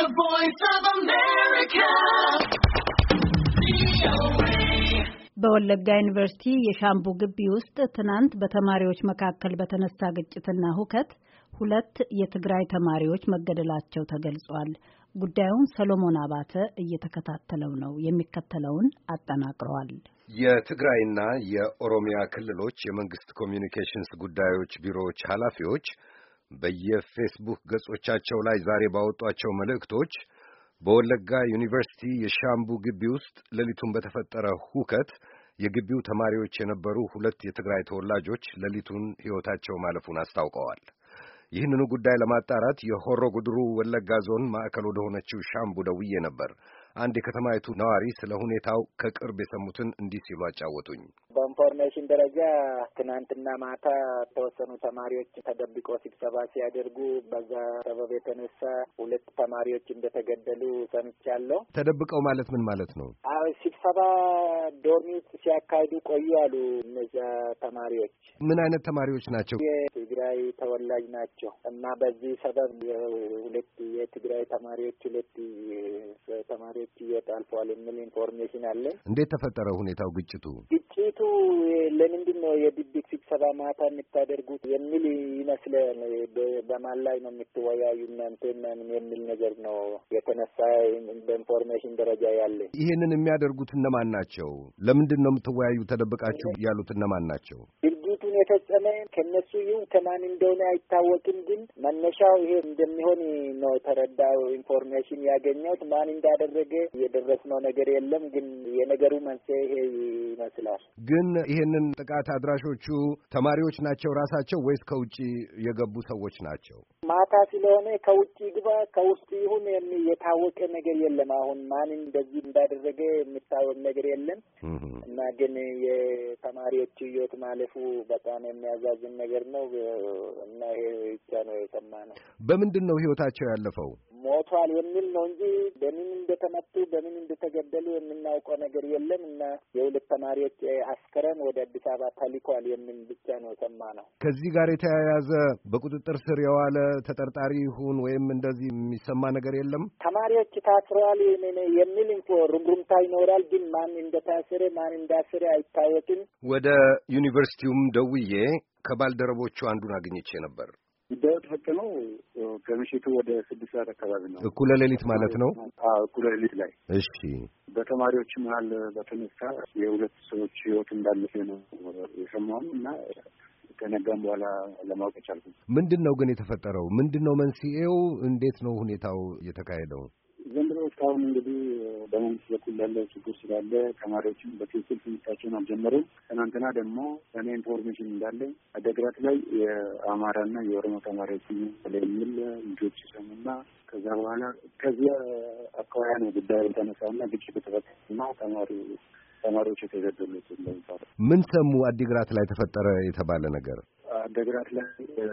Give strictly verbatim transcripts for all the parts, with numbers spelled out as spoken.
The Voice of America. በወለጋ ዩኒቨርሲቲ የሻምቡ ግቢ ውስጥ ትናንት በተማሪዎች መካከል በተነሳ ግጭትና ሁከት ሁለት የትግራይ ተማሪዎች መገደላቸው ተገልጿል። ጉዳዩን ሰሎሞን አባተ እየተከታተለው ነው። የሚከተለውን አጠናቅሯል። የትግራይና የኦሮሚያ ክልሎች የመንግስት ኮሚኒኬሽንስ ጉዳዮች ቢሮዎች ኃላፊዎች በየፌስቡክ ገጾቻቸው ላይ ዛሬ ባወጧቸው መልእክቶች በወለጋ ዩኒቨርሲቲ የሻምቡ ግቢ ውስጥ ሌሊቱን በተፈጠረ ሁከት የግቢው ተማሪዎች የነበሩ ሁለት የትግራይ ተወላጆች ሌሊቱን ሕይወታቸው ማለፉን አስታውቀዋል። ይህንኑ ጉዳይ ለማጣራት የሆሮ ጉድሩ ወለጋ ዞን ማዕከል ወደ ሆነችው ሻምቡ ደውዬ ነበር። አንድ የከተማይቱ ነዋሪ ስለ ሁኔታው ከቅርብ የሰሙትን እንዲህ ሲሉ አጫወቱኝ። በኢንፎርሜሽን ደረጃ ትናንትና ማታ ተወሰኑ ተማሪዎች ተደብቆ ስብሰባ ሲያደርጉ በዛ ሰበብ የተነሳ ሁለት ተማሪዎች እንደተገደሉ ሰምቻለሁ። ተደብቀው ማለት ምን ማለት ነው? አዎ ስብሰባ ዶርም ውስጥ ሲያካሂዱ ቆዩ አሉ። እነዚያ ተማሪዎች ምን አይነት ተማሪዎች ናቸው? የትግራይ ተወላጅ ናቸው እና በዚህ ሰበብ ሁለት የትግራይ ተማሪዎች ሁለት ተማሪዎች ይወጣልፈዋል የሚል ኢንፎርሜሽን አለ። እንዴት ተፈጠረ ሁኔታው? ግጭቱ ግጭቱ ለምንድን ነው የድብቅ ስብሰባ ማታ የምታደርጉት የሚል ይመስላል። በማን ላይ ነው የምትወያዩ እናንተ ምን የሚል ነገር ነው የተነሳ በኢንፎርሜሽን ደረጃ ያለ። ይሄንን የሚያደርጉት እነማን ናቸው? ለምንድን ነው የምትወያዩ ተደብቃችሁ ያሉት እነማን ናቸው? ድርጊቱን የፈጸመ ከነሱ ይሁን ከማን እንደሆነ አይታወቅም። ግን መነሻው ይሄ እንደሚሆን ነው ተረዳው ኢንፎርሜሽን ያገኘሁት። ማን እንዳደረገ የደረስነው ነገር የለም። ግን የነገሩ መንስኤ ይሄ ይመስላል። ግን ይሄንን ጥቃት አድራሾቹ ተማሪዎች ናቸው ራሳቸው ወይስ ከውጪ የገቡ ሰዎች ናቸው? ማታ ስለሆነ ከውጪ ግባ ከውስጥ ይሁን የታወቀ ነገር የለም። አሁን ማን እንደዚህ እንዳደረገ የሚታወቅ ነገር የለም እና ግን የተማሪዎቹ ሕይወት ማለፉ በጣም የሚያዛዝን ነገር ነው እና ይሄ ብቻ ነው የሰማነው። በምንድን ነው ሕይወታቸው ያለፈው? ሞቷል የሚል ነው እንጂ በምን እንደተመቱ በምን እንደተገደሉ የምናውቀው ነገር የለም እና የሁለት ተማሪዎች አስከሬን ወደ አዲስ አበባ ተልኳል የሚል ብቻ ነው የሰማነው። ከዚህ ጋር የተያያዘ በቁጥጥር ስር የዋለ ተጠርጣሪ ይሁን ወይም እንደዚህ የሚሰማ ነገር የለም? ተማሪዎች ታስረዋል የሚል ኢንፎ ሩምሩምታ ይኖራል። ግን ማን እንደታሰረ ማን እንዳሰረ አይታወቅም። ወደ ዩኒቨርሲቲውም ደውዬ ከባልደረቦቹ አንዱን አግኝቼ ነበር። ጉዳዩ ተፈጸመው ከምሽቱ ወደ ስድስት ሰዓት አካባቢ ነው። እኩለ ሌሊት ማለት ነው? አዎ እኩለ ሌሊት ላይ። እሺ። በተማሪዎች መሀል በተነሳ የሁለት ሰዎች ሕይወት እንዳለፈ ነው የሰማሁት እና ከነጋም በኋላ ለማወቅ ቻልኩ። ምንድን ነው ግን የተፈጠረው? ምንድን ነው መንስኤው? እንዴት ነው ሁኔታው የተካሄደው? ዘንድሮ እስካሁን እንግዲህ በመንግስት በኩል ያለው ችግር ስላለ ተማሪዎችም በትክክል ትምህርታቸውን አልጀመሩም። ትናንትና ደግሞ እኔ ኢንፎርሜሽን እንዳለ አደግራት ላይ የአማራና የኦሮሞ ተማሪዎች የሚል ልጆች ሰሙና ከዛ በኋላ ከዚያ አካባቢ ነው ጉዳዩ የተነሳውና ግጭት ተፈጠረና ተማሪ ተማሪዎች የተገደሉት ነው። ምን ሰሙ? አዲግራት ላይ ተፈጠረ የተባለ ነገር አዲግራት ላይ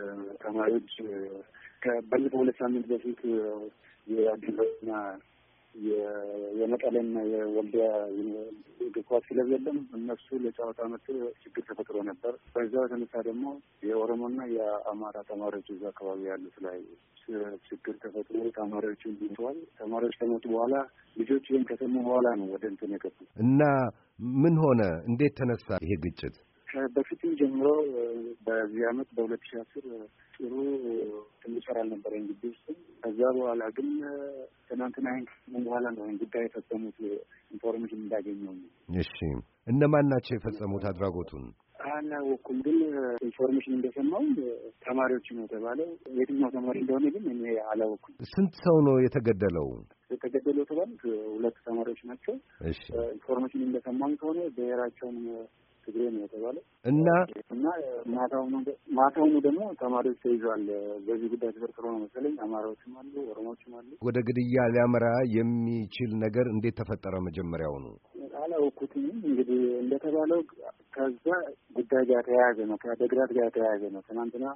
ተማሪዎች ከባለፈው ሁለት ሳምንት በፊት የአዲግራትና የመቀሌና የወልዲያ እግር ኳስ ክለብ የለም እነሱ ለጨዋታ መጥቶ ችግር ተፈጥሮ ነበር። በዛው የተነሳ ደግሞ የኦሮሞና የአማራ ተማሪዎች እዛ አካባቢ ያሉት ላይ ችግር ተፈጥሮ ተማሪዎቹ ይተዋል። ተማሪዎች ከመጡ በኋላ ልጆች ይህን ከሰሙ በኋላ ነው ወደ እንትን የገቡት እና ምን ሆነ? እንዴት ተነሳ ይሄ ግጭት? በፊትም ጀምሮ በዚህ አመት በሁለት ሺህ አስር ጥሩ ትንሽ አልነበረኝ ግቢ ውስጥ። ከዛ በኋላ ግን ትናንትና ይህን በኋላ ነው ጉዳይ የፈጸሙት ኢንፎርሜሽን እንዳገኘው። እሺ እነማን ናቸው የፈጸሙት አድራጎቱን? አላወኩም፣ ግን ኢንፎርሜሽን እንደሰማው ተማሪዎች ነው የተባለው። የትኛው ተማሪ እንደሆነ ግን እኔ አላወኩም። ስንት ሰው ነው የተገደለው? የተገደለው ተባሉት ሁለት ተማሪዎች ናቸው። እሺ ኢንፎርሜሽን እንደሰማው ከሆነ ብሔራቸውን ትግሬ ነው የተባለው እና እና ማታውኑ ማታውኑ ደግሞ ተማሪዎች ተይዘዋል። በዚህ ጉዳይ ተፈርጥሮ ነው መሰለኝ አማራዎችም አሉ ኦሮሞዎችም አሉ። ወደ ግድያ ሊያመራ የሚችል ነገር እንዴት ተፈጠረ? መጀመሪያውኑ አላወኩትም። እንግዲህ እንደተባለው ከዛ ጉዳይ ጋር ተያያዘ ነው፣ ከአዲግራት ጋር ተያያዘ ነው። ትናንትና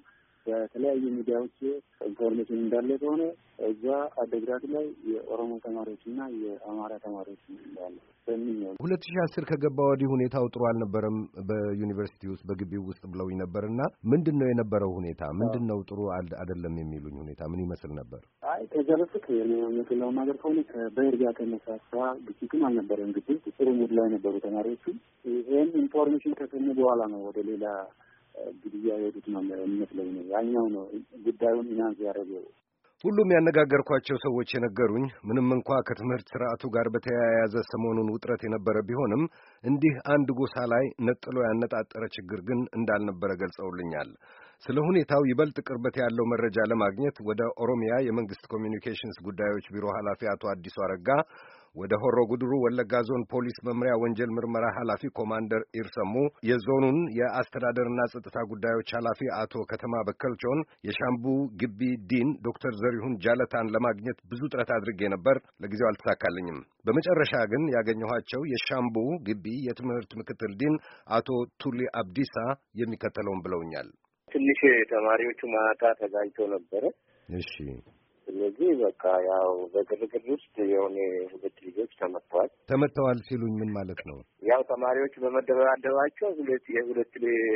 በተለያዩ ሚዲያዎች ኢንፎርሜሽን እንዳለ ከሆነ እዛ አደግራት ላይ የኦሮሞ ተማሪዎችና የአማራ ተማሪዎች እንዳለ በሚኛው ሁለት ሺህ አስር ከገባ ወዲህ ሁኔታው ጥሩ አልነበረም በዩኒቨርሲቲ ውስጥ በግቢው ውስጥ ብለውኝ ነበርና ምንድነው የነበረው ሁኔታ? ምንድነው ጥሩ አይደለም የሚሉኝ ሁኔታ ምን ይመስል ነበር? አይ ከዛ በፊት የነገለው ነገር ከሆነ ከብሔር ጋር ተነሳሳ ግጭትም አልነበረም። ግጭት ጥሩ ሙድ ላይ ነበሩ ተማሪዎቹ። ይሄን ኢንፎርሜሽን ከሰሙ በኋላ ነው ወደ ሌላ ግድያ የሄዱት ነው የሚመስለኝ ነው። ያኛው ነው ጉዳዩን ኢናንስ ያደረገው። ሁሉም ያነጋገርኳቸው ሰዎች የነገሩኝ ምንም እንኳ ከትምህርት ስርዓቱ ጋር በተያያዘ ሰሞኑን ውጥረት የነበረ ቢሆንም እንዲህ አንድ ጎሳ ላይ ነጥሎ ያነጣጠረ ችግር ግን እንዳልነበረ ገልጸውልኛል። ስለ ሁኔታው ይበልጥ ቅርበት ያለው መረጃ ለማግኘት ወደ ኦሮሚያ የመንግስት ኮሚኒኬሽንስ ጉዳዮች ቢሮ ኃላፊ አቶ አዲሱ አረጋ፣ ወደ ሆሮ ጉድሩ ወለጋ ዞን ፖሊስ መምሪያ ወንጀል ምርመራ ኃላፊ ኮማንደር ኢርሰሙ፣ የዞኑን የአስተዳደርና ጸጥታ ጉዳዮች ኃላፊ አቶ ከተማ በከልቾን፣ የሻምቡ ግቢ ዲን ዶክተር ዘሪሁን ጃለታን ለማግኘት ብዙ ጥረት አድርጌ ነበር። ለጊዜው አልተሳካልኝም። በመጨረሻ ግን ያገኘኋቸው የሻምቡ ግቢ የትምህርት ምክትል ዲን አቶ ቱሊ አብዲሳ የሚከተለውን ብለውኛል። ትንሽ ተማሪዎቹ ማታ ተጋጭተው ነበረ። እሺ። ስለዚህ በቃ ያው በግርግር ውስጥ የሆነ ሁለት ልጆች ተመተዋል። ተመተዋል ሲሉኝ ምን ማለት ነው? ያው ተማሪዎቹ በመደባደባቸው ሁለት የሁለት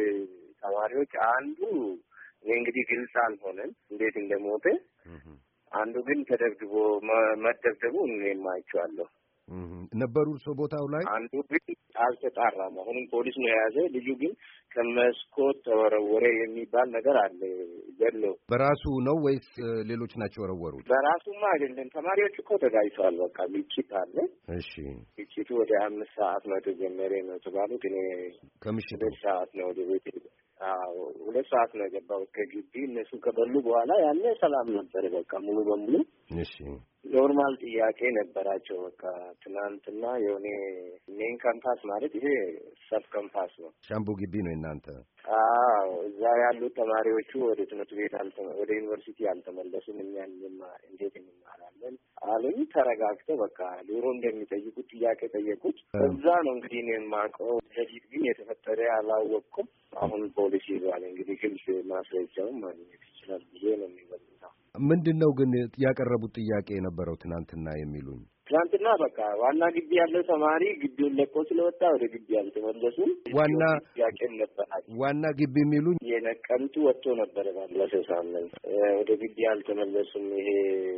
ተማሪዎች አንዱ እኔ እንግዲህ ግልጽ አልሆነም እንዴት እንደሞተ፣ አንዱ ግን ተደብድቦ መደብደቡ እኔም አይቼዋለሁ። ነበሩ እርሶ ቦታው ላይ? አንዱ ግን አልተጣራም። አሁንም ፖሊስ ነው የያዘ። ልጁ ግን ከመስኮት ተወረወረ የሚባል ነገር አለ። ገለው በራሱ ነው ወይስ ሌሎች ናቸው ወረወሩት? በራሱማ አይደለም። ተማሪዎች እኮ ተጋጭተዋል። በቃ ግጭት አለ። እሺ። ግጭቱ ወደ አምስት ሰዓት ነው የተጀመረ ነው የተባሉት። እኔ ከምሽቱ ሁለት ሰዓት ነው ወደ ቤት አዎ ሁለት ሰዓት ነው የገባሁት ከግቢ። እነሱ ከበሉ በኋላ ያለ ሰላም ነበር በቃ ሙሉ በሙሉ። እሺ። ኖርማል ጥያቄ ነበራቸው። በቃ ትናንትና የሆነ ሜን ካምፓስ ማለት ይሄ ሰብ ካምፓስ ነው። ሻምቡ ግቢ ነው እናንተ? አዎ እዛ ያሉት ተማሪዎቹ ወደ ትምህርት ቤት ወደ ዩኒቨርሲቲ አልተመለሱም። እኛን እንዴት እንማራለን አሉኝ። ተረጋግተው በቃ ዶሮ እንደሚጠይቁት ጥያቄ ጠየቁት። እዛ ነው እንግዲህ እኔ የማውቀው። ለዚህ ግን የተፈጠረ አላወቅኩም። አሁን ፖሊስ ይዟል። እንግዲህ ግልጽ ማስረጃውን ማግኘት ይችላል ብዬ ነው የሚገምተው። ምንድን ነው ግን ያቀረቡት ጥያቄ የነበረው ትናንትና የሚሉኝ? ትናንትና በቃ ዋና ግቢ ያለው ተማሪ ግቢውን ለቆ ስለወጣ ወደ ግቢ አልተመለሱም። ዋና ጥያቄ ነበራቸው። ዋና ግቢ የሚሉኝ የነቀምቱ ወጥቶ ነበረ ባለፈው ሳምንት። ወደ ግቢ አልተመለሱም። ይሄ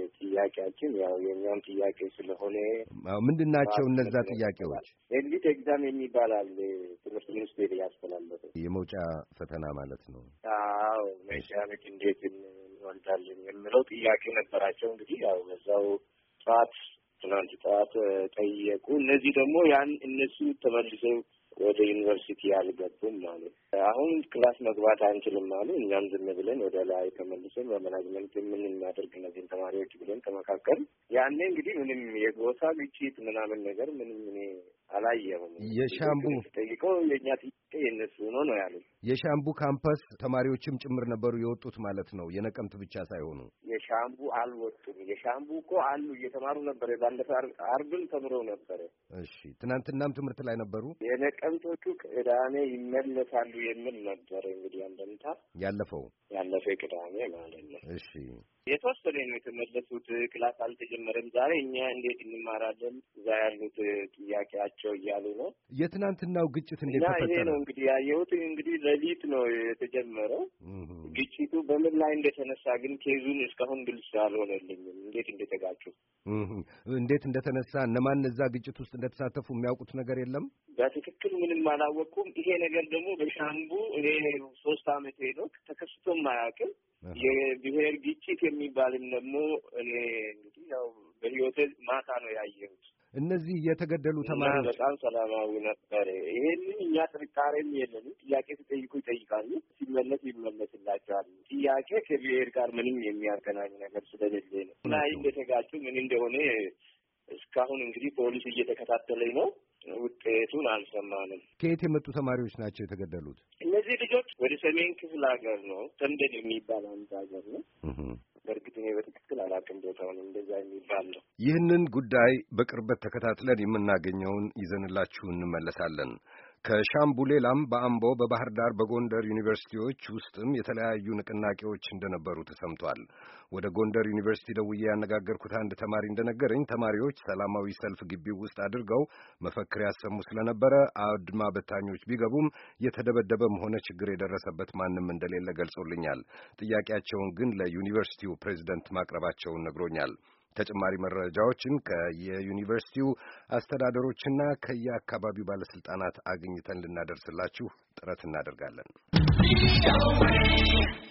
ጥያቄያችን ያው የኛም ጥያቄ ስለሆነ ምንድን ናቸው እነዛ ጥያቄዎች? ኤግዚት ኤግዛም የሚባል አለ ትምህርት ሚኒስቴር ያስተላለፈው የመውጫ ፈተና ማለት ነው። አዎ መሻለች እንዴት እንወልዳለን የሚለው ጥያቄ ነበራቸው። እንግዲህ ያው በዛው ጠዋት ትናንት ጠዋት ጠየቁ። እነዚህ ደግሞ ያን እነሱ ተመልሰው ወደ ዩኒቨርሲቲ አልገቡም ማለት አሁን ክላስ መግባት አንችልም አሉ። እኛም ዝም ብለን ወደ ላይ ተመልሰን በማናጅመንት ምን እናደርግ እነዚህን ተማሪዎች ብለን ተመካከል። ያኔ እንግዲህ ምንም የጎሳ ግጭት ምናምን ነገር ምንም እኔ አላየሁም። የሻምቡ ጠይቀው የእኛ ጥያቄ የእነሱ ነው ነው ያሉት። የሻምቡ ካምፐስ ተማሪዎችም ጭምር ነበሩ የወጡት ማለት ነው? የነቀምት ብቻ ሳይሆኑ? የሻምቡ አልወጡም። የሻምቡ እኮ አሉ እየተማሩ ነበረ። ባለፈ አርብም ተምረው ነበረ። እሺ። ትናንትናም ትምህርት ላይ ነበሩ። የነቀምቶቹ ቅዳሜ ይመለሳሉ የሚል ነበረ እንግዲህ አንደምታ ያለፈው ያለፈ ቅዳሜ ማለት ነው። እሺ። የተወሰነ ነው የተመለሱት። ክላስ አልተጀመረም ዛሬ። እኛ እንዴት እንማራለን? እዛ ያሉት ጥያቄያቸው እያሉ ነው። የትናንትናው ግጭት እንዴት ተፈጠረ? ይሄ ነው እንግዲህ ያየሁት። እንግዲህ ሌሊት ነው የተጀመረው ግጭቱ። በምን ላይ እንደተነሳ ግን ኬዙን እስካሁን ግልጽ አልሆነልኝም። እንዴት እንደተጋጩ እንዴት እንደተነሳ እነማን እዛ ግጭት ውስጥ እንደተሳተፉ የሚያውቁት ነገር የለም። በትክክል ምንም አላወቅኩም። ይሄ ነገር ደግሞ በሻምቡ እኔ ሶስት አመት ሄዶ ተከስቶም አያውቅም። የብሔር ግጭት የሚባልም ደግሞ እኔ እንግዲህ ያው በህይወቴ ማታ ነው ያየሁት። እነዚህ የተገደሉ ተማሪዎች በጣም ሰላማዊ ነበር። ይሄንን እኛ ጥርጣሬም የለንም። ጥያቄ ሲጠይቁ ይጠይቃሉ፣ ሲመለስ ይመለስላቸዋል። ጥያቄ ከብሔር ጋር ምንም የሚያገናኝ ነገር ስለሌለ ነው እና እንደተጋጩ ምን እንደሆነ እስካሁን እንግዲህ ፖሊስ እየተከታተለኝ ነው። ውጤቱን አልሰማንም። ከየት የመጡ ተማሪዎች ናቸው የተገደሉት? እነዚህ ልጆች ወደ ሰሜን ክፍል ሀገር ነው፣ ተንደን የሚባል አንድ ሀገር ነው። በእርግጥ እኔ በትክክል አላውቅም ቦታውን፣ እንደዛ የሚባል ነው። ይህንን ጉዳይ በቅርበት ተከታትለን የምናገኘውን ይዘንላችሁ እንመለሳለን። ከሻምቡ ሌላም በአምቦ፣ በባህር ዳር፣ በጎንደር ዩኒቨርሲቲዎች ውስጥም የተለያዩ ንቅናቄዎች እንደነበሩ ተሰምቷል። ወደ ጎንደር ዩኒቨርሲቲ ደውዬ ያነጋገርኩት አንድ ተማሪ እንደነገረኝ ተማሪዎች ሰላማዊ ሰልፍ ግቢው ውስጥ አድርገው መፈክር ያሰሙ ስለነበረ አድማ በታኞች ቢገቡም የተደበደበም ሆነ ችግር የደረሰበት ማንም እንደሌለ ገልጾልኛል። ጥያቄያቸውን ግን ለዩኒቨርሲቲው ፕሬዝደንት ማቅረባቸውን ነግሮኛል። ተጨማሪ መረጃዎችን ከየዩኒቨርሲቲው አስተዳደሮችና ከየአካባቢው ባለስልጣናት አግኝተን ልናደርስላችሁ ጥረት እናደርጋለን።